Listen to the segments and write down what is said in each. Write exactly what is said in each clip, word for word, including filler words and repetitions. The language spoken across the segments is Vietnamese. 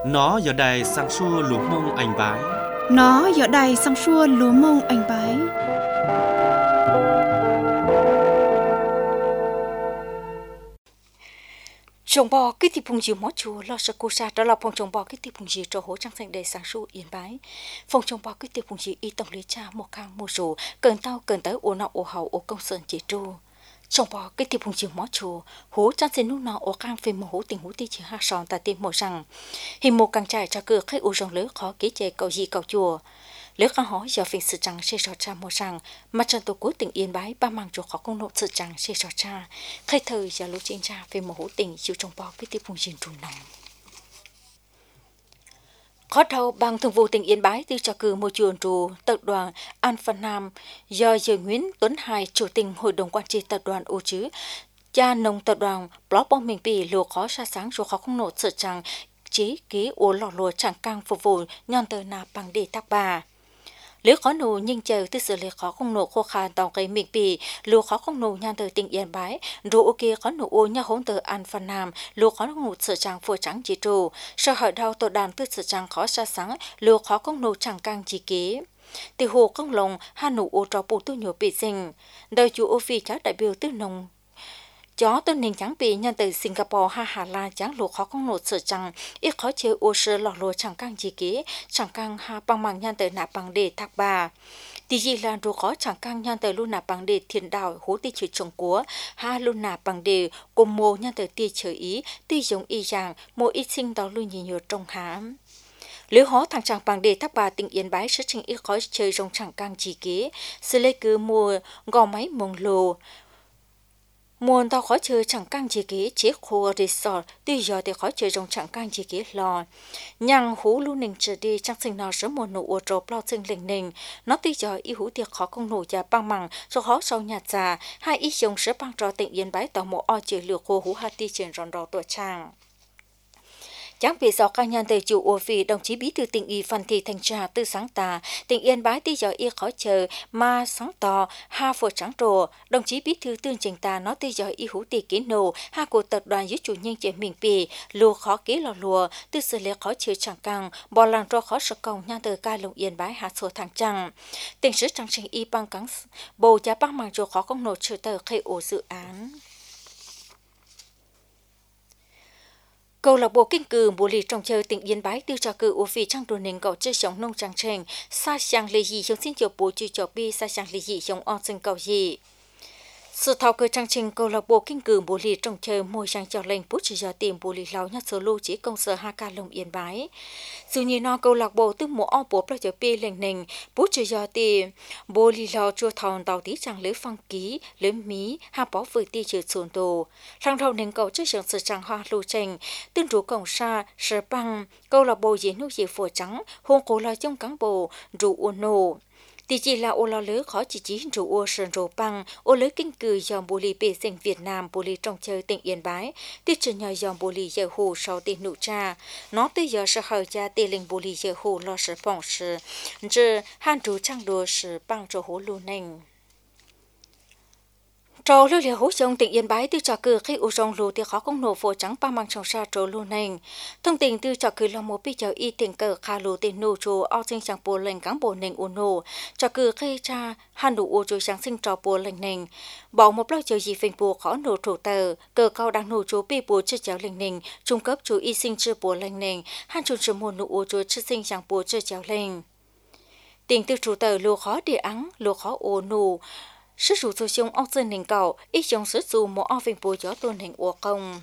Nó giờ đây sang xua lúa mông anh bái. Nó giờ đây sang xua lúa mông anh bái. Trồng bò cái thì phùng dìu mó chùa lo sợ cô sa đó là phòng trồng bò cái thì phùng dìu cho hỗ trang thành đề sáng su yên bái. Phòng trồng bò cái thì phùng dìu y tổng lý cha một khang một rủ cần tao cần tới ô nọ ô hậu ô công sơn chỉ tru. Trồng bò cái thì phùng dìu mó chùa hỗ trang thành lúc nọ ô khang phê một hỗ tình hỗ ti chỉ hai sòn tại tim một rằng hình một càng trải cho cửa khách ô rong lứa khó ký chế cầu gì cầu chùa. Lứa khăn hỏi giờ phiền sự trăng sẽ rõ cha một rằng mà trận tổ quốc tỉnh Yên Bái ba mang cho khó công nộ sự trăng sẽ rõ cha khai thời giờ lúc chiến tra về một hữu tình chịu trong bò với tiếp vùng diện trù nặng. Khó đầu bằng thường vụ tỉnh Yên Bái từ cho cử môi trường trù tập đoàn Alpha Nam do giờ Nguyễn Tuấn Hải chủ tịch hội đồng quản trị tập đoàn ô chứ cha nông tập đoàn Block bom mình bị lùa khó xa sáng rồi khó công nộ sự trăng chí ký ô lò lùa chẳng căng phục vụ nhon tờ nà bằng đề thác bà. Nếu khó nụ nhưng chờ từ sự lệ khó không nụ khô khăn tàu gây miệng bì, lúa khó không nụ nhan từ tỉnh Yên Bái, rồi ok khó nụ ô nhà hỗn tờ An Phan Nam, lúa khó nụ sự trang phổ trắng chỉ trù, sau hỏi đau tổ đàn từ sự trang khó xa sáng, lúa khó không nụ chẳng càng chỉ kế. Từ hồ công lồng, hà nụ ô trò bù tu nhiều bị sinh, đời chủ ô phi cháu đại biểu từ nông. Chó tôi nên chẳng bị nhân từ Singapore ha Hà Lan chẳng lụa khó không nốt sự chẳng ít khó chơi ô sơ lọ lụa chẳng càng gì kế chẳng càng ha bằng bằng nhân từ nạp bằng đề thác bà tí gì là đồ khó chẳng càng nhân từ luôn nạp bằng đề thiên đạo hố tí chữ trồng của ha luôn nạp bằng đề cùng mô nhân từ tí chờ ý tí giống y rằng mô ít sinh đó luôn nhìn nhiều trong hám. Nếu hóa thằng chẳng bằng đề thác bà tỉnh Yên Bái sẽ trình ít khó chơi rong chẳng càng gì kế sự lấy cứ mua gò máy mông lồ muôn tao khó chơi chẳng căng gì kế chế khô resort tuy giờ thì khó chơi trong chẳng căng gì kế lò nhằng hú lu nình trở đi chẳng sinh nào sớm một nụ ô trộp lo sinh lình nình nó tuy giờ y hú tiệc khó công nụ và băng mằng rồi khó sau nhà già hai ý dùng sớm băng trò tỉnh Yên Bái tàu mộ o chơi lừa khô hú hai ti trên ròn đỏ tuổi trang. Chẳng vì do các nhân từ chủ ô phi đồng chí bí thư tỉnh ủy Phan Thị Thanh Trà từ sáng tà, tỉnh Yên Bái tí giờ y khó chờ mà sáng tỏ ha phổ trắng trồ, đồng chí bí thư tương trình tà nói tí giờ y hữu tì ký nổ ha của tập đoàn dưới chủ nhân chế mình bì lùa khó ký lò lùa từ sự lệ khó chờ chẳng càng bỏ làng trò khó sợ công nhân từ ca lồng Yên Bái hạ sổ thằng trăng tỉnh sứ trang trình y băng cắn bầu giá băng màng trồ khó công nổ trừ tờ khai ổ dự án. Câu lạc bộ kinh cử bồ lì trồng chơi tỉnh Yên Bái tiêu cho cử ô phi trang đồ nền cầu chơi sống nông trang trình sa sang lì gì trong xin chiều bố chữ cho bi sa sang lì gì trong on sinh cầu gì sự thao cơ trang trình câu lạc bộ kinh cử bồ lì trồng chơi môi trang cho lệnh bút chỉ giờ tìm bồ lì lao nhất số lưu chỉ công sở ha ca lồng Yên Bái dù như nó câu lạc bộ từ mùa o bố pro cho bi lệnh nền bút chỉ giờ tìm bồ lì lao chua thòn tàu tí trang lưới phong ký lưới mí ha bó vừa ti chữ xuân đồ sang đầu nền cầu chơi sống sự trang hoa lưu trình tương rủ cổng xa sở băng câu lạc bộ diễn nụ dị phổ trắng hôn cổ là trong cán bộ rủ uôn nổ thì chỉ là ô lo lứa khó chỉ chỉ rủ ô sơn rổ băng ô lứa kinh cử dòng bồ lì bề sinh Việt Nam bồ lì trong chơi tỉnh Yên Bái tiết trở nhờ dòng bồ lì giờ hồ sau tiền nụ cha nó tới giờ sẽ hở cha tiền linh bồ lì giờ hồ lo sự phòng sự giờ han rủ trang đồ sự băng cho hồ lưu nành. Trâu lưu liệt hỗ trợ tỉnh Yên Bái từ trò cử khi u rong lù thì khó công nổ phổ trắng ba mang trong sa trâu lưu nành thông tin từ trò cử là một bí chợ y tiền cờ khá lù tiền nô trù ao sinh chẳng bồ lệnh cán bộ nành u nô trò cử khi cha han đủ u trù sáng sinh trò bồ lệnh nành bảo một lâu chờ gì phình bồ khó nổ trù tờ cờ cao đang nổ trù bi bồ chưa chéo lệnh nành trung cấp chú y sinh chưa bồ lệnh nành han trù trù một nụ u trù chưa sinh chẳng bồ chưa chéo lệnh tiền từ trù tờ lù khó địa ắng lù khó u nô sử dụng sử dụng ong sơn hình cầu ít dùng sử dụng một ong vinh bùi gió tuần hình ủa công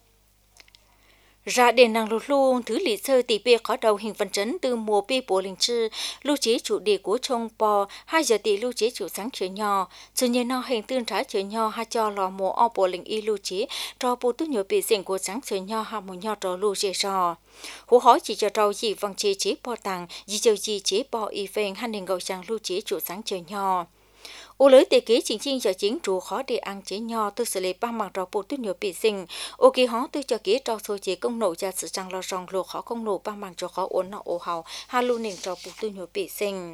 ra đền năng lụt luôn thứ lý sơ tỷ bia khó đầu hình phần chấn từ mùa bi bộ linh chư lưu chế chủ đề của trông bò hai giờ tỷ lưu chế chủ sáng chở nho sự nhiên nó hình tương trái chở nho hai cho lò mùa o bộ linh y lưu chế cho bộ tu nhiều bị diện của sáng chở nho hai một nho trò lưu chế rò hú hỏi chỉ cho trâu gì vòng chế chế bò tàng gì chờ gì chế bò y phèn hai nền gầu sáng lưu chế chủ sáng chở nho ô lưới tề kế chính chính cho chính chủ khó để ăn chế nho tôi xử lý ba mặt rau bột tuyết nhiều bị sinh ô kỳ hó tôi cho kế trao số chế công nổ ra sự trang lo rong lô khó công nổ ba mặt cho khó ổn nọ ô hào hai lu nền rau bột tuyết nhiều bị sinh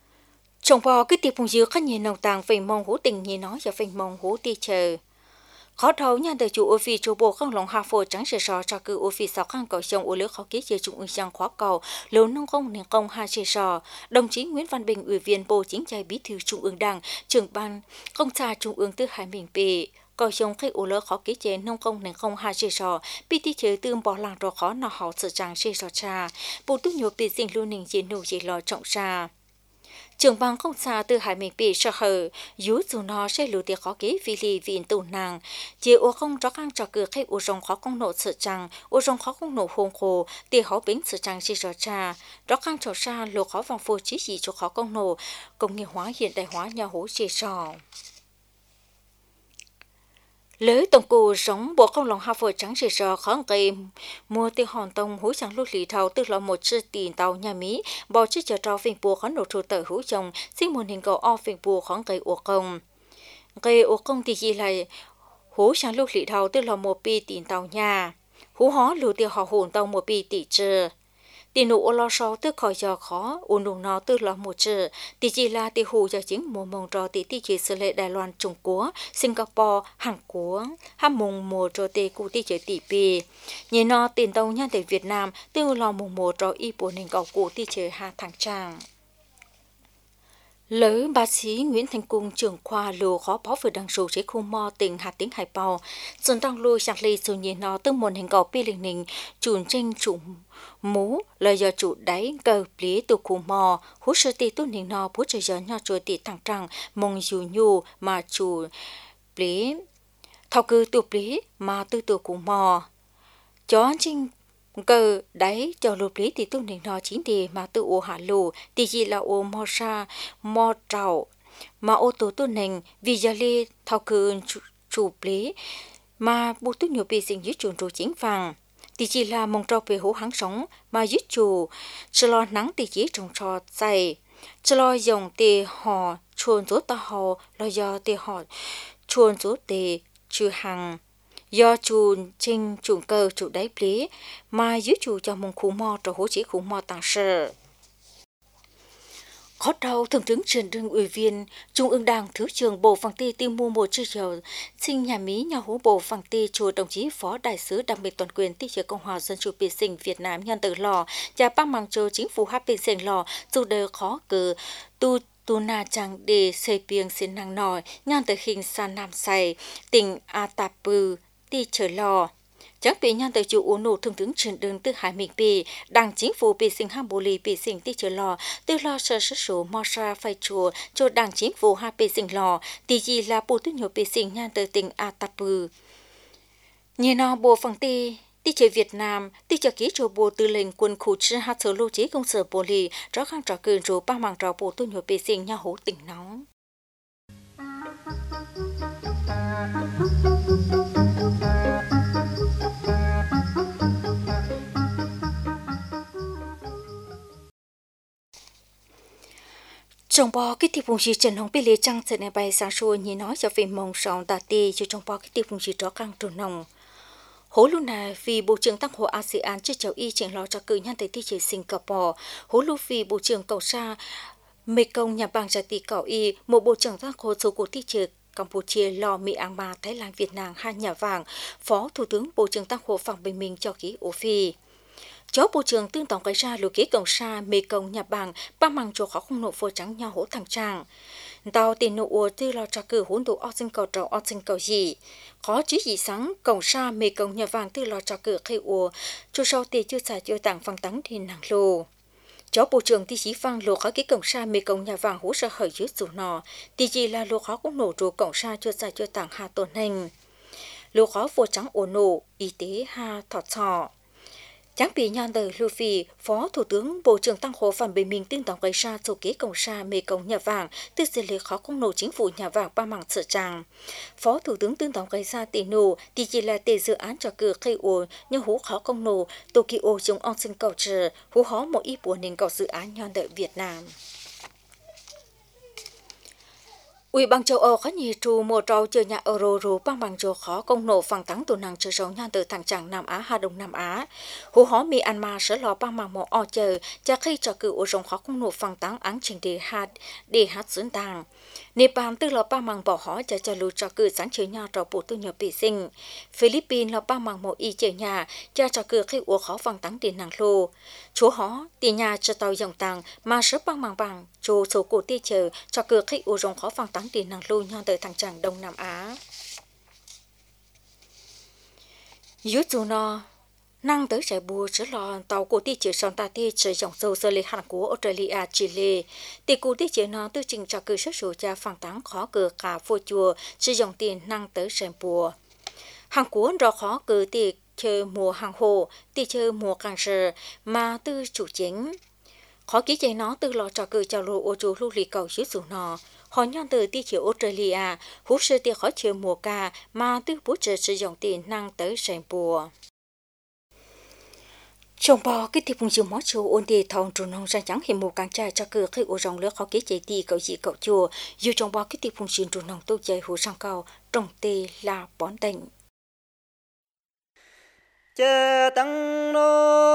trồng bò cứ tiệp phùng dứa khá nhiều nồng tàng phình mong hú tình như nói cho phình mong hú ti chờ khó thấu nhà đời chủ ô phi chủ bộ không lòng hà phổ trắng sẽ sò cho cứ ô phi sáu khang cầu sông ô lứa khó ký chế trung ương giang khóa cầu lớn nông công nền công hai sẽ sò đồng chí Nguyễn Văn Bình ủy viên bộ chính trị bí thư trung ương đảng trưởng ban công tra trung ương thứ hai mình bề cầu sông khách ô lứa khó ký chế nông công nền công hai sẽ sò bí tí chế tương bỏ làng rồi khó nào họ sự trắng sẽ sò cha bộ tu nhiều bị sinh lưu nền chiến nụ chỉ lo trọng cha trường bằng không xa từ hải mình bị sợ hở dù dù nó sẽ lưu tiệc khó ký vì lì vì tù nàng chỉ ô không cho khăn cho cửa khách ô rong khó công nộ sợ chẳng ô rong khó công nộ hôn khổ thì họ bính sợ chẳng chỉ rõ cha đó khăn cho xa lô khó vòng phô chí gì cho khó công nộ công nghiệp hóa hiện đại hóa nhà hố chỉ sò lưới tổng cụ sống bộ công lòng hà phổi trắng chỉ sờ khó gây mua tiêu hòn tông hối chẳng lúc lì thầu tức là một chiếc tiền tàu nhà mỹ bỏ chiếc chợ trâu phình bùa khó nổ trụ tờ hữu chồng xin một hình cầu o phình bùa khó gây ổ công gây ổ công thì gì là hối chẳng lúc lì thầu tức là một pi tiền tàu nhà hú hó lưu tiêu họ hồn tàu một pi tỷ trừ tiền nụ lo so tức khỏi giờ khó ổn đủ nó tức là một chữ tỷ chỉ là tỷ hù cho chính mùa mông trò tỷ tỷ chỉ xử lệ Đài Loan Trung Quốc Singapore Hàn Quốc ham mùng mùa trò tỷ cụ tỷ chỉ tỷ pi nhìn nó tiền tàu nhân tại Việt Nam tư là mùng mùa trò y bộ nền cầu cụ tỷ chỉ hà thẳng trang lỡ bác sĩ Nguyễn Thành Cung trưởng khoa lô khó phó vừa đăng số chế khu mò tỉnh Hà Tĩnh Hải Bào dần tăng lô sạc lì số nhìn nó từ một hình cầu pi linh ninh chuồn tranh chủ mũ lời giờ chủ đáy cờ lý từ khu mò hú sơ tì tu ninh nó bố trời giờ nhỏ chuột tì thẳng trăng mong dù nhu mà chủ lý thao cư tu lý mà tư từ khu mò chó tranh cờ đấy cho lục lý thì tu ninh nó chính thì mà tự ô hạ lù thì gì là ô mò sa mò trào mà ô tô tu ninh vì giờ li thao cư chủ lý mà bố tu nhiều bị sinh dưới chuồn trù chính phẳng thì chỉ là mong trao về hố háng sống mà dưới chủ cho lo nắng thì chỉ trồng trọt dày cho lo dòng thì họ chuồn rốt ta họ lo do thì họ chuồn rốt thì trừ hàng do chuồn trên chuồn cơ chủ đáy lý mà dưới chủ cho mong khu mò cho hố chỉ khu mò tăng sở khó đầu thượng tướng Trần Đương ủy viên Trung ương Đảng Thứ trưởng Bộ Phẳng Ti Tiêu Mua một chữ dầu sinh nhà Mỹ nhà hố Bộ Phẳng Ti chùa đồng chí Phó Đại sứ đặc biệt toàn quyền Ti chế Cộng hòa Dân chủ Biệt Sinh Việt Nam nhân tử lò và bác mang châu chính phủ hát bình sinh lò dù đời khó cử tu tu na chẳng để xây biếng xin năng nòi nhân tử hình sa nam say tỉnh Atapu Ti trở lò chắc bị nhân từ chủ ủ nụ thường tướng truyền đường từ hải mình bì đảng chính phủ bị sinh ham bồ lì bị sinh tí chờ lò từ lo sơ sơ số mò sa phải chùa cho đảng chính phủ ha bị sinh lò tí gì là bồ tuyết nhiều bị sinh nhân từ tỉnh Atapu như nó bộ phẳng ti tí chơi Việt Nam tí chờ ký cho bộ tư lệnh quân khu chứ hạt sở lưu trí công sở bồ lì rõ khăn trò cường rồi ba mảng trò bộ tuyết nhiều bị sinh nhau hố tỉnh nóng trong bò cái tiệp vùng gì Trần Hồng Phi Lê Trăng sẽ này bay sáng xuôi như nói cho về mong sòng tà tì cho trong bò cái tiệp vùng gì đó căng trồn nồng hố lúc này vì bộ trưởng tăng hộ a sê an chưa cháu y chuyện lo cho cử nhân tới thi chế Singapore hố lúc vì bộ trưởng cầu sa mê công nhà bang trả tỷ cầu y một bộ trưởng tăng hộ số của thi chế Campuchia lo Myanmar Thái Lan Việt Nam hai nhà vàng phó thủ tướng bộ trưởng tăng hộ Phạm Bình Minh cho ký ô phi chó bộ trưởng tương tổng cái ra lục ký cộng sa mê công nhà bang ba măng cho khó không nộp phô trắng nhau hỗ thằng trang tàu tiền nộp ua tư lo cho cử hỗn tụ ở sinh cầu trầu ở sinh cầu gì khó chứ gì sáng cộng sa mê công nhà vàng tư lo cho cử khi ua cho sau tiền chưa xài chưa tặng phăng tắng thì nàng lô chó bộ trưởng thì chỉ phăng lô khó ký cộng sa mê công nhà vàng hỗ trợ khởi dưới dù nọ thì gì là lô khó cũng nổ trụ cộng sa chưa xài chưa tặng hà tổn hình lô khó phô trắng ổ nổ y tế hà thọt thọ Chẳng bị nhân đời Lưu Phi, Phó Thủ tướng Bộ trưởng Tăng Hộ Phạm Bình Minh tin tổng gây ra số kế cộng sa mê công nhà vàng, từ xử lý khó công nổ chính phủ nhà vàng ba mảng sợ tràng. Phó Thủ tướng tin tổng gây ra tỷ nổ, thì chỉ là tỷ dự án cho cử khai ổ, nhưng hú khó công nổ, Tokyo dùng on sinh cầu trừ, hú khó một ít của nền cầu dự án nhân đời Việt Nam. Ủy ban châu Âu có nhiều trù mùa trâu chơi nhà Euro rủ bằng bằng châu khó công nổ phẳng tắng tù năng chơi rộng nhan từ thẳng chẳng Nam Á Hà Đông Nam Á. Hú hó Myanmar sẽ lo bằng bằng một o chờ cho khi cho cử ở rộng khó công nổ phẳng tắng áng trình đi hát đi hát dưỡng tàng. Nepal tư lo bằng bằng bỏ hó cho cho lưu cho cử sáng chơi nhà trò bộ tư nhập bị sinh. Philippines lo bằng bằng một y chơi nhà cho cho cử khi ủa khó phẳng tắng tiền năng lô. Chúa hó tiền nhà cho tàu dòng tàng mà sớp bằng bằng bằng chú số cổ tiêu chờ cho cử khi ủa rộng khó phẳng tắng tiền năng lưu nhau tới thằng chàng Đông Nam Á. Yếu dù nó năng tới chạy bùa trở lò tàu của tiêu chỉ son ta tiêu chỉ dòng sâu sơ lê Hàn Quốc, Australia, Chile. Tỷ của tiêu chỉ nó tư trình cho cử sức số cha phẳng tắng khó cử cả phô chùa chỉ dòng tiền năng tới chạy bùa. Hàn Quốc rõ khó cử tỷ chơi mùa hàng hồ, tỷ chơi mùa càng sở mà tư chủ chính. Khó ký chạy nó từ lò trò cử chào lộ ô chú lưu lì cầu yếu dù nó. Họ nhon từ tiêu chiều Australia, hút sơ tiêu khó chơi mùa ca mà tư bố trợ sử dụng tiền năng tới sành bùa. Trong bò cái tiệp phùng chiều mó chùa ôn tì thòng trù nông ra trắng hiện mùa càng trai cho cử khi ô rong lứa khó ký chạy tì cậu dị cậu chùa. Dù trong bò cái tiệp phùng chiều trù nông tô chạy hù sang cầu, trồng tì là bón tình. Chê tăng nô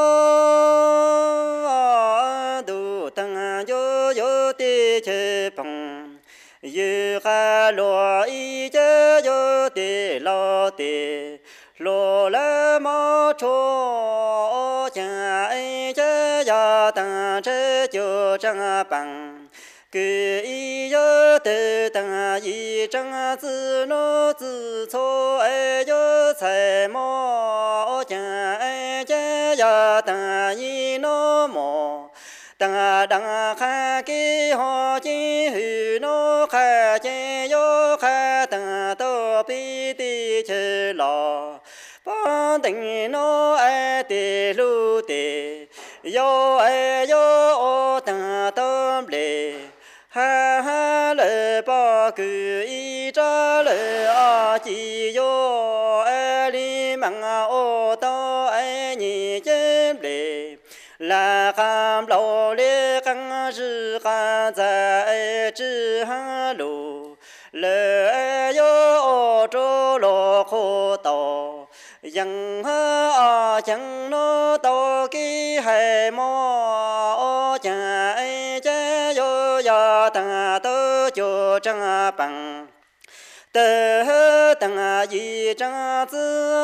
đủ tăng yo yo tì chê bằng yu kha lo y chê yo tì lo tì lo la ma cho cha ai chê ya tăng chê cho trang bằng cứ y yo tê tăng y trang zi no zi cho ai yo cai mo cha ai chê ya tăng y no mo tăng tăng kha ki ho chi hư no kha che yo kha tăng to pi ti chê lo ba tình no ai ti lu ti yo ai yo o tăng tâm lệ ha ha lệ ba cứ y cha lệ a chi yo ai li mang o to ai ni chen lệ là cam lâu lệ căng sư căng在之哈路lệ yo cho lo khô tàu yang ha chẳng nó tàu kí hay mò cha ai cha yo ya ta tơ cho trang bằng tơ tăng y trang tư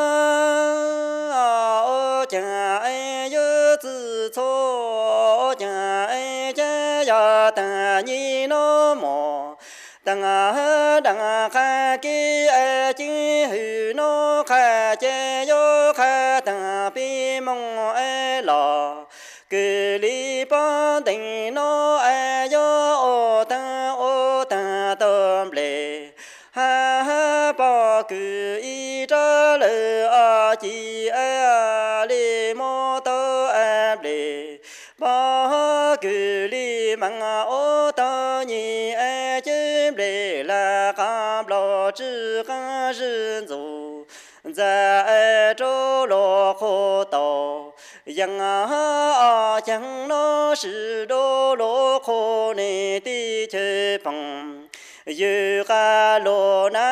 cha ai yo tư cho cha ai cha ya ta ni nó mò tăng tăng kha ki ai chi hư nó kha che yo kha tăng pi mong ai lo cứ li ba tình nó ai yo o ta o ta tâm lệ ha ha ba cứ y tra lệ a chi a li mo to a lệ ba cứ li mang o ta ni ai chim lệ là cam lo chữ ca dân dù在周罗口道，yang啊讲那是周罗口内的去碰，有个罗那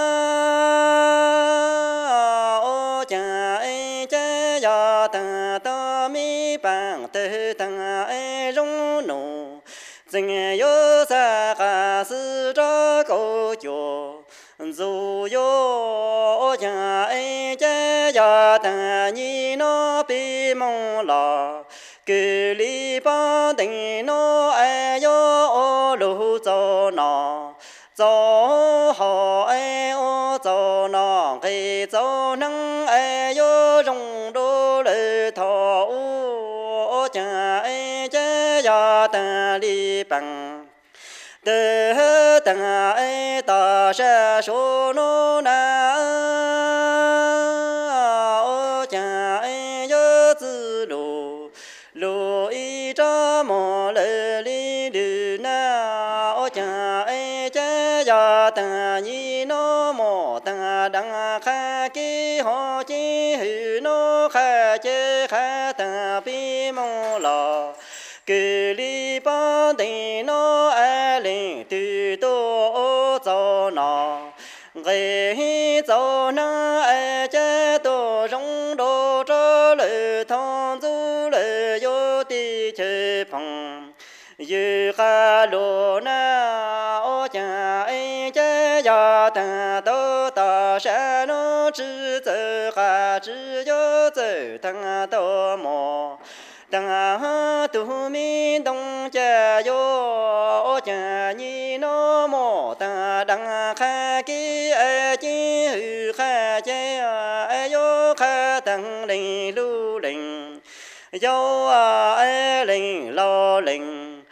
哦讲哎这呀等到米帮的等哎容农，真有啥个是这个脚。dù yo cha ai cha ya ta ni no bi mong la cứ li ba tình no ai yo o lu zo na zo ho ai o zo na cái zo năng ai yo rong đô lệ thọ o cha ai cha ya ta li bằng tê tăng ai ta sẽ số nó na ô cha ai nhớ tư lù lù y cha mò lệ li lù na ô cha ai cha ya ta ni nó mò ta đăng kha ki ho chi hư nó kha che kha ta bi mong lo cứ li ba tình nó ai lên từ tô cho nó gây cho nó ai chế tổ rong đồ cho lời thong du lời yo ti chơi phong yu kha lo na o cha ai chế ya ta to ta sa no chi zhe ha chi yo zhe tang to mo tang tu mi dong cha yo cha ni no mo ta dang kha ki a chi hư kha che a yo kha tang linh lu linh yo a linh lo linh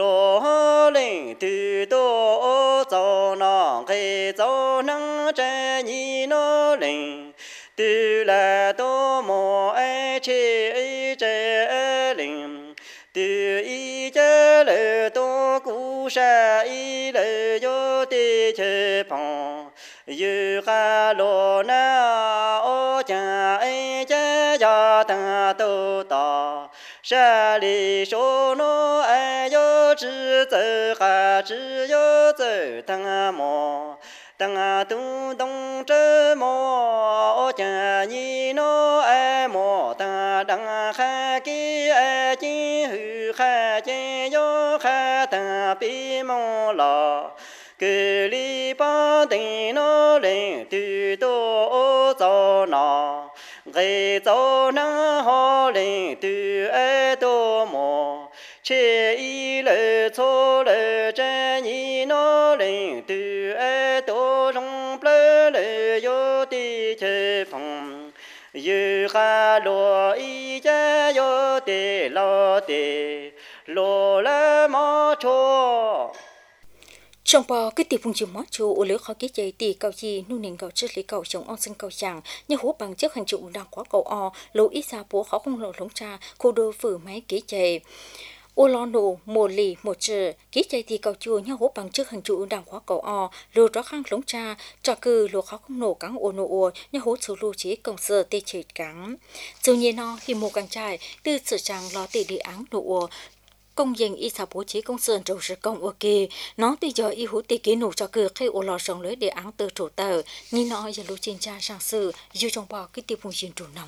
lo linh tu do zo na ke zo nang cha ni no linh tu la do mo a che a che linh tu y chế lệ tô cú sa y lệ yo ti chế phong yu kha lo na o cha ai chế ya ta tô ta sa li so no ai yo chi zhe ha chi yo zhe tang mo tang tu dong zhe mo o cha ni no ai mo ta dang kha ki ai chi hư kha che yo kha ta pi mo la que li pa de no le tu do o zo na ge zo na ho le tu e do mo che y le cho le che ni no le tu e do rong ple le yo ti che phong yu kha lo y cha yo te lo te lo la mo cho trong bao cái tiệp phun chim mót chu ô lứa khó ký chạy tì cầu chi nu nền cầu trước lý cầu chống on sinh cầu chàng như hú bằng trước hành trụ đang quá cầu o lỗ ít xa bố khó không lộ lống cha khu đô phử máy ký chạy ô lo nổ mùa lì một chữ ký chạy tì cầu chua như hú bằng trước hành trụ đang quá cầu o lô đó khang lống cha trò cư lô khó không nổ cắn ô nổ ô như hú số lô chế công sơ tê chết cắn dù nhiên nó thì mù càng trai từ sự chàng lo tê đi áng nổ ô công dân y sao bố trí công sơn trầu sự công ok nó bây giờ y hữu tì kỹ nụ cho cửa khi ô lò sòng lưới để án từ chủ tờ nhìn nó giờ lũ trên cha sang sư dù trong bao cái tiêu phun chuyên chủ nằm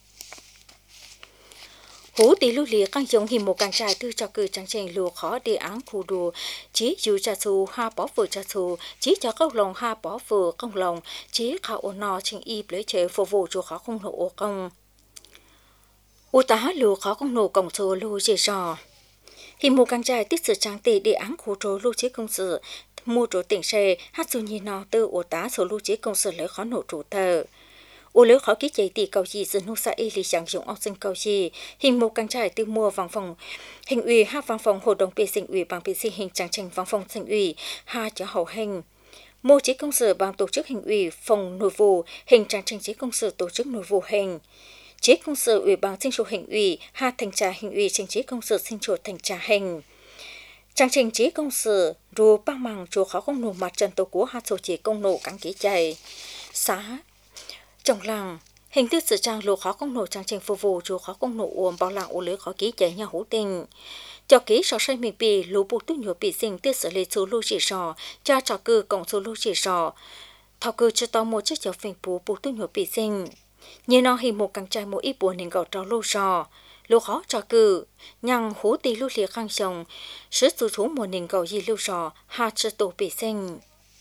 hữu tì lưu lìa càng giống hình một càng trai từ cho cửa trang trình lùa khó để án khu đùa chỉ dù cha xù ha bỏ vừa cha xù chỉ cho câu lòng ha bỏ vừa công lòng chỉ khảo ô nọ trình y lấy chế phục vụ cho khó không nổ ô công ô tá lùa khó không nổ cổng số lùa dễ dò khi mua càng trai tích sự trang tệ để án khu trố lưu chế công sự mua trố tỉnh xe hát dù nhìn nó từ ổ tá số lưu chế công sự lấy khó nổ chủ tờ ổ lấy khó ký chạy tỷ cầu gì dần hô xa y lý chẳng dùng ọc sinh cầu gì hình mua càng trai từ mua vòng phòng hình ủy hát vòng phòng hội đồng bề sinh ủy bằng bề sinh hình trang trình vòng phòng sinh ủy ha cho hậu hình mua chế công sự bằng tổ chức hình ủy phòng nội vụ hình trang trình chế công sự tổ chức nội vụ hình chế công sự ủy ban sinh chủ hình ủy hà thành trà hình ủy trình chế công sự sinh chủ thành trà hình trang trình chế công sự rùa ba màng chùa khó công nổ mặt trận tổ quốc hà số chế công nổ cắn ký chạy xã trong làng hình thức sự trang lô khó công nổ trang trình phục vụ chùa khó công nổ uổng bao làng ô lưới khó ký chạy nhà hữu tình cho ký sọ say mình bì lũ bộ tu nhổ bị sinh tiết xử lý số lô chỉ sò cha trò cư cộng số lô chỉ sò thọ cư cho tao một chiếc chó phình bố bộ tu nhổ bị sinh như nó hình một càng trai mỗi ít buồn nên gạo trâu lô sò lô khó cho cử nhằng hú tì lưu liệt khang chồng sứ từ thú một nên gạo gì lưu sò ha chưa tổ bị sinh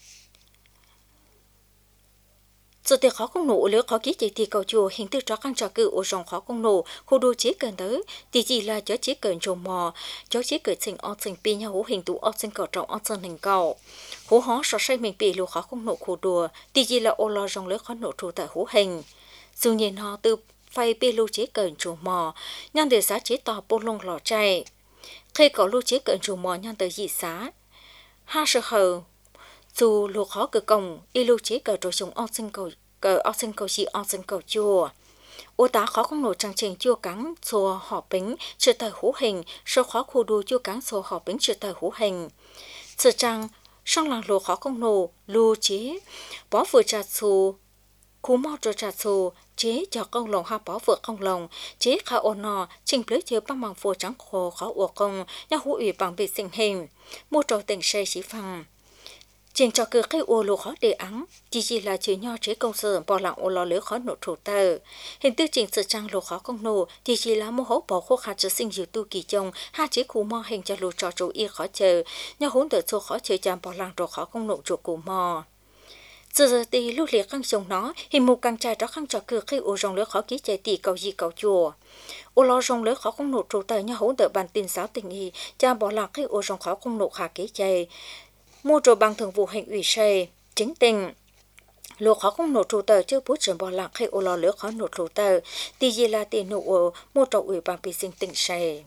sự tiệc khó công nổ lứa khó ký chỉ thì cầu chùa hình thức cho khang cho cử ở dòng khó công nổ khu đô chế cần tới thì chỉ là cho chế cần trồng mò cho chế cần sinh ở sinh pi nhau hú hình tụ ở sinh cỏ trọng ở sinh hình cầu hú hó sọ say mình bị lô khó công nổ khu đùa thì chỉ là ô lo dòng lứa khó nổ trù tại hú hình dù nhìn họ từ phay bê lưu chế cẩn chủ mò nhăn để giá chế tỏ bô lông lò chay khi có lưu chế cẩn chủ mò nhăn tới dị xá ha sợ hờ dù lùa khó cửa cổng y lưu chế cẩn rồi dùng ong sinh cầu cờ ong sinh cầu chỉ ong sinh cầu chùa ô tá khó không nổi trang trình chua cắn xô họ bính chưa thời hú hình số khó khu đu chua cắn xô họ bính chưa thời hú hình sự trang song làng lùa khó không nổ lưu chế bó vừa trà xù cú mò cho trà xù chế cho công lòng ha bỏ vợ công lòng chế khá ôn nọ trình lấy chơi bằng màng phô trắng khô khó ủa công nhà hữu ủy bằng biệt sinh hình mua trâu tỉnh xe chỉ phẳng trên cho cơ cái ô lô khó đề ắng chỉ chỉ là chữ nho chế công sở bỏ lặng ô lò lứa khó nổ thủ tờ hiện tư trình sự trang lô khó công nổ thì chỉ là mô hố bỏ khô khát cho sinh dữ tu kỳ chồng hai chế khu mò hình cho lô trò chủ y khó chờ nhau hốn tờ số khó chờ chạm bỏ lặng đồ khó công nổ chủ cụ mò giờ giờ thì lúc liệt khăn chồng nó hình một càng trai đó khăn cho cơ cái ô rong lứa khó ký chạy tỷ cầu gì cầu chùa ô lò rong lứa khó công nổ thủ tờ nhau hốn tờ bàn tin giáo tình y chạm bỏ lặng cái ô rong khó công nổ khả ký chạy mua trò bằng thường vụ hành ủy xây chính tình lúa khó không nổ trụ tờ chưa bút trưởng bỏ lạc hay ô lò lứa khó nổ trụ tờ tì gì là tiền nổ ô mua trò ủy bằng bị sinh tỉnh xây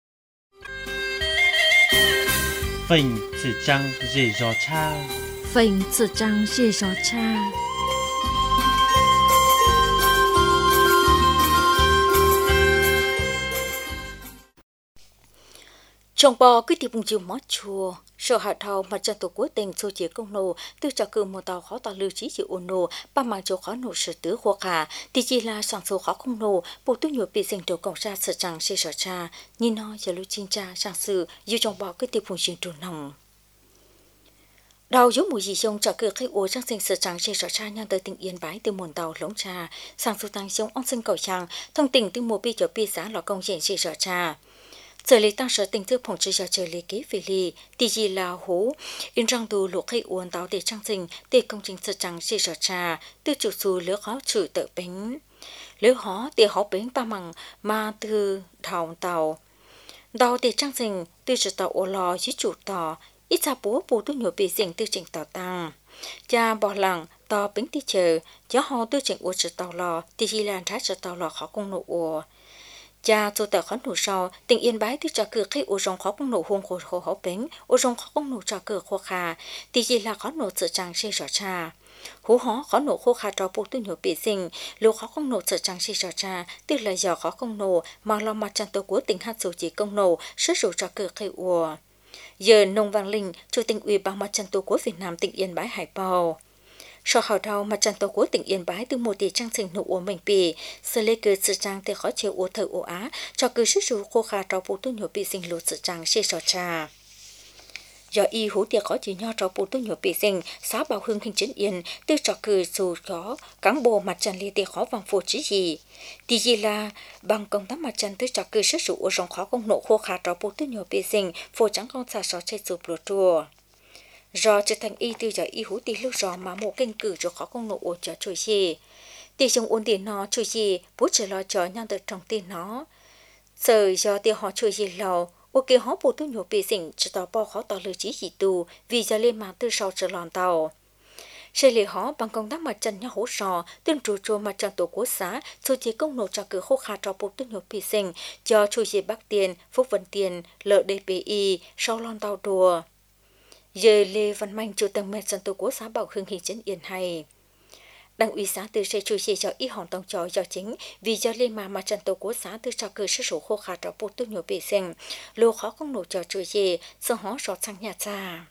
Phình chỉ trăng dễ gió cha Phình chỉ trăng dễ gió cha Trong bò cứ tìm bùng chiều mót chùa, sợ hạt thầu mặt trận tổ quốc tỉnh số chế công nô, từ cho cử một tàu khó tàu lưu trí chịu ôn nô, ba mạng chỗ khó nô sở tứ khô khả, thì chỉ là soạn số khó không nô, bộ tu nhược bị dành chỗ cộng ra sở trăng xe sở cha, nhìn nó giờ lưu chính cha sang sự, dù trong bò cứ tìm bùng chiều trù nòng. Đầu giống mùi gì trong cho cử khách ủa trang sinh sở trăng xe sở cha nhân tới tỉnh Yên Bái từ muôn tàu lống trà, sang số tăng giống ông sinh cầu trăng, thông tỉnh từ mùa bi cho bi giá lò công diện xe sở cha. Giờ lý tăng sở tình thức phòng trừ cho trời lý ký vì lý, tỷ gì là hú, in răng tù lục hay uốn táo để trang sinh, để công trình sở trăng xì sở trà, từ chủ xu lứa khó trừ tự bánh. Lứa khó để họ bánh ba măng mà từ thảo tàu. Đào để trang sinh, từ chủ tàu ô lò dưới chủ tàu, ít xa bố bố tu nhổ bị dành từ trình tàu tăng. Cha bỏ lặng, tàu bánh tí chờ, cho họ từ trình ô chủ tàu lò, tỷ gì là trái chủ tàu lò khó công nộ ổ. Cha tôi tờ khó nổ sau, tỉnh Yên Bái thì cho cử khi ô rong khó công nổ hôn khổ khổ hổ bánh, ô rong khó công nổ cho cử khô khà, thì gì là khó nổ sự trang xe rõ cha. Hú hó khó nổ khô khà cho bộ tu nhổ bị sinh, lúc khó công nổ sự trang xe rõ cha, tức là giờ khó công nổ, mà lo mặt trang tổ của tỉnh hạt số chỉ công nổ, sức rủ cho cử khi ua. Giờ Nông Văn Linh, Chủ tịch Ủy ban mặt trận tổ quốc Việt Nam tỉnh Yên Bái Hải Bào. Sau hào đầu mặt trận tổ quốc tỉnh Yên Bái từ một tỷ trang sinh nụ ổ mình bì, sở lê cử sự trang để khó chịu ổ thở ổ á, cho cử sức rủ khô khá trao bộ tu nhổ bị sinh lụt sự trang xê sò trà. Do y hú tiệc khó chịu nho trao bộ tu nhổ bị sinh, xã Bảo Hưng hình chính Yên, từ cho cử dù có cán bộ mặt trận lê tiệc khó vàng phổ trí gì. Thì gì là bằng công tác mặt trận từ cho cử sức rủ ổ rộng khó công nộ khô khá trao bộ tu nhổ bị sinh, phổ trắng con xà sò chạy sụp lụt chùa. Do trở thành y từ giờ y hú tí lúc rõ mà một kinh cử cho khó công nộ ổ cho trôi gì. Tỷ dùng ổn tiền nó trôi gì, bố trở lo cho nhau được trong tiền nó. Giờ do tiền họ trôi gì lầu, ô kê họ bố tu nhổ bị sinh cho tàu bò khó tàu lưu trí gì tù vì giờ lên mạng từ sau trở lòn tàu. Sẽ lệ họ bằng công tác mặt trận nhau hỗ trợ, tuyên trụ trô mặt trận tổ quốc xã, số chế công nộ cho cử khô khá cho bố tu nhổ bị sinh cho trôi gì Bắc Tiền, Phúc Vân Tiền, Lợi đê pê i, sau lòn tàu đùa. Giờ Lê Văn Mạnh chủ tịch mặt trận tổ quốc xã Bảo Hưng hình chính Yên hay. Đảng ủy xã từ sẽ chủ trì cho y hòn tông trò do chính vì do lên mà mặt trận tổ quốc xã từ cho cơ sở số khô khá cho bộ tu nhổ bị sinh, lô khó không nổ cho chủ trì, sau họ rót sang nhà cha.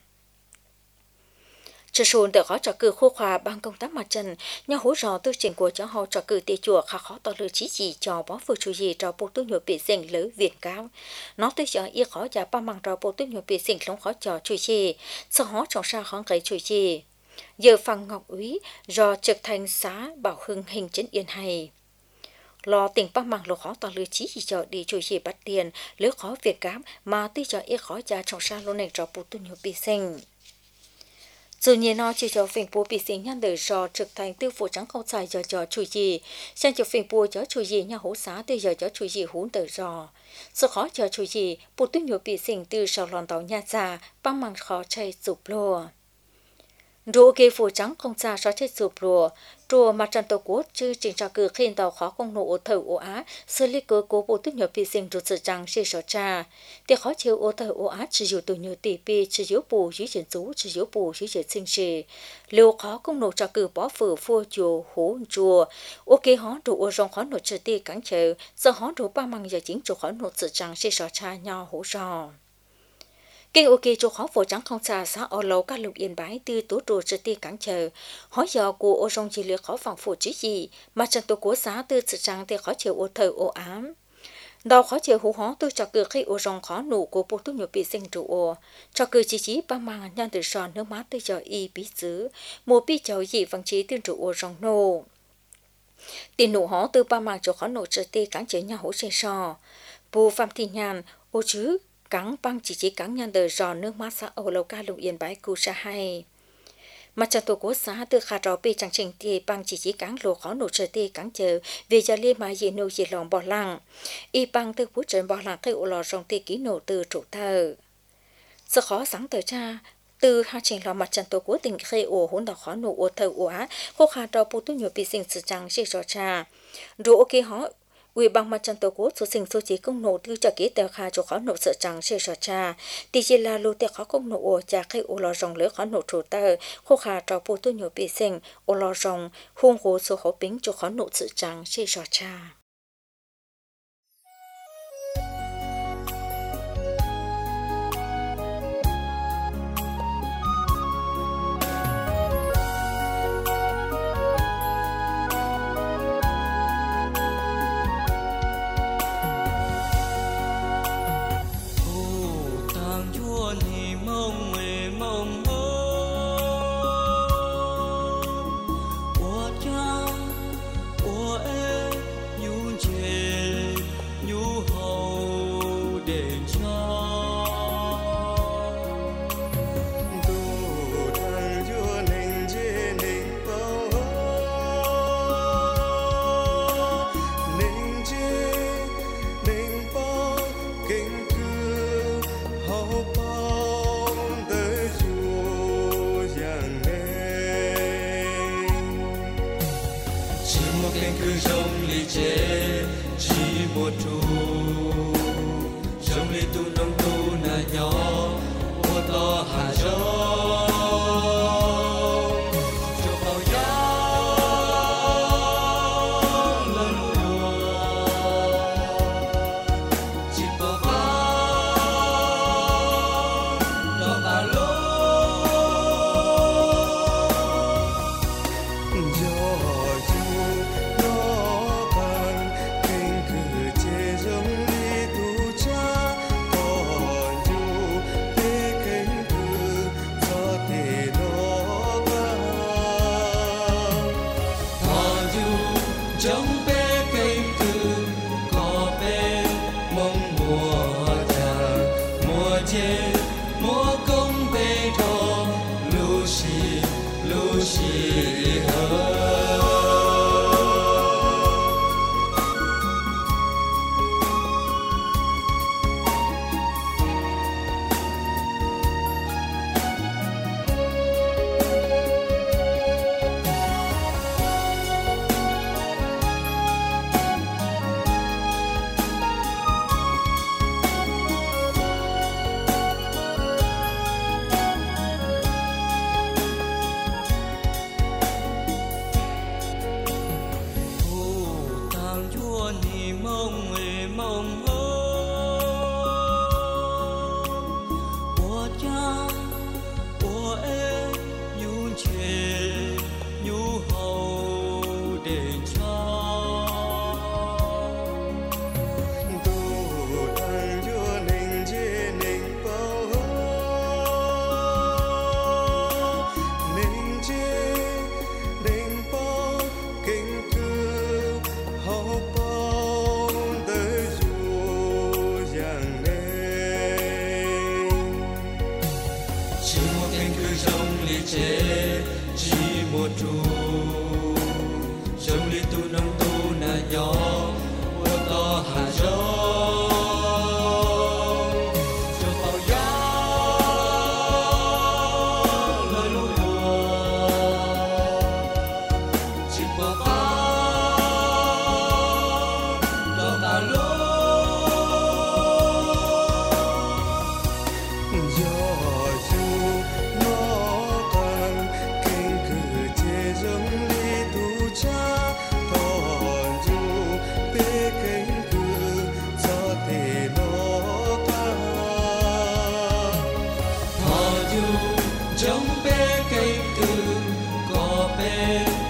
Trở xuống để khó cho cử khô khá bằng công tác mặt trận, nhà hỗ trợ tư trình của cho họ cho cử tê chùa khá khó tỏ lưu trí gì cho bó vừa chủ trì cho bộ tu nhổ bị sinh lớn Việt cao. Nó tư cho y khó giả ba bằng cho bộ tu nhổ bị sinh không khó cho chủ trì, sau họ trọng ra khó gây chủ trì. Giờ Phan Ngọc Úy do trực thành xã Bảo Hưng hình chính Yên hay. Lo tỉnh Bắc Mạng lô khó tỏ lưu trí gì cho đi chủ trì bắt tiền, lứa khó Việt cám mà tư cho y khó giả trọng ra lô này cho bộ tu nhổ bị sinh. Dù nhiên nó chỉ cho phim bố bị sinh nhân đời do trực thành tiêu phủ trắng không xài cho cho chủ gì, xem cho phim bố cho chủ gì nhà hỗ xá từ giờ cho chủ gì hún đời do. Sự khó cho chủ gì, bộ tuyết nhổ bị sinh từ sau lòn tàu nhà già, băng măng khó chạy sụp lùa. Rùa kê phủ trắng không xa so chết sụp lùa, rùa mặt trận tổ quốc chứ trình cho cử khen tàu khó công nộ ô thở ô á, xử lý cơ cố bộ tuyết nhổ bị sinh rụt sự trắng xê sọ trà. Để khó chịu ô thở ô á chỉ dụ tổ nhổ tỷ bì, chỉ dụ bù dưới chuyển rú, chỉ dụ bù dưới chuyển sinh trì. Liêu khó công nộ cho cử bó phử phua chùa hú chùa, ô kê hó rùa ô rong khó nộ trừ tì cắn chờ, giờ hó rùa ba măng giờ chính chủ khó nộ sự trắng xê sọ trà nhau hú rò. Kinh ok cho khó phổ trắng không xa xã ở lầu các lục Yên Bái từ tố trù trực ti cắn chờ. Hỏi giờ của ô rong chỉ lựa khó phòng phổ trí gì, mà trận tổ của xã từ sự trắng thì khó chịu ô thờ ô ám. Đào khó chịu hú hó tôi cho cứ khi ô rong khó nụ của bộ tu nhiều bị sinh trụ ô. Cho cứ chỉ chỉ ba mang nhân từ sòn nước mát tôi cho y bí xứ. Một bí cháu dị vắng trí tiên trụ ô rong nô. Tiền nụ hó từ ba mang cho khó nụ trở tê cắn chế nhà hỗ chế sò. Bù phạm thị nhàn ô chứ cắn băng chỉ chỉ cắn nhân từ giòn nước mát xã âu lâu ca lục yên bái cú sa hay. Mặt trận tổ quốc xã từ khả rõ bị chẳng trình thì bằng chỉ chỉ cán lô khó nổ trở tì cán chờ vì cho liên mà dị nô dị lòng bỏ lặng. Y bằng từ phút trận bỏ lặng khi ổ lò rong tì ký nổ từ trụ thờ. Sự khó sáng tờ cha, từ hai trình lò mặt trận tổ quốc tỉnh khi ổ hỗn đỏ khó nổ ổ thờ ổ á, khô khả rõ bố tu nhiều bị sinh sự chẳng xì rõ cha. Rồi ok họ, Ủy ban mặt trận tổ quốc số sinh số chỉ công nổ thư cho ký tờ khai cho khó nổ sợ chẳng xê sọ cha. Tỷ chỉ là lưu tờ khó công nổ ổ chả khi ổ lò rồng lỡ khó nổ trụ tờ, khô khả trò bố tu nhiều bị sinh, ổ lò rồng, hôn hồ số khó bính cho khó nổ sợ chẳng xê sọ cha.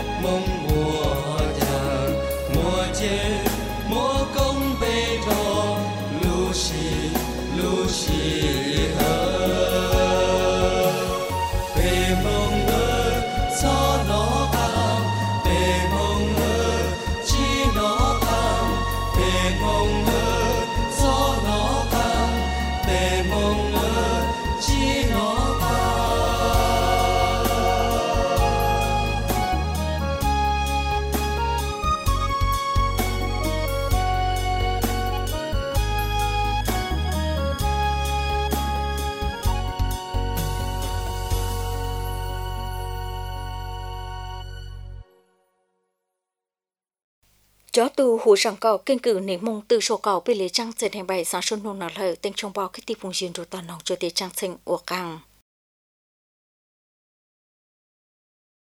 Mùa công bê tròn chó tu hồ sòng cầu kiên cử nền mông từ số cầu bị lấy trăng dệt hành bài sáng xuân nông nở lời tên trong bao cái tiệp vùng duyên rồi toàn nòng cho tiệt trăng sinh của càng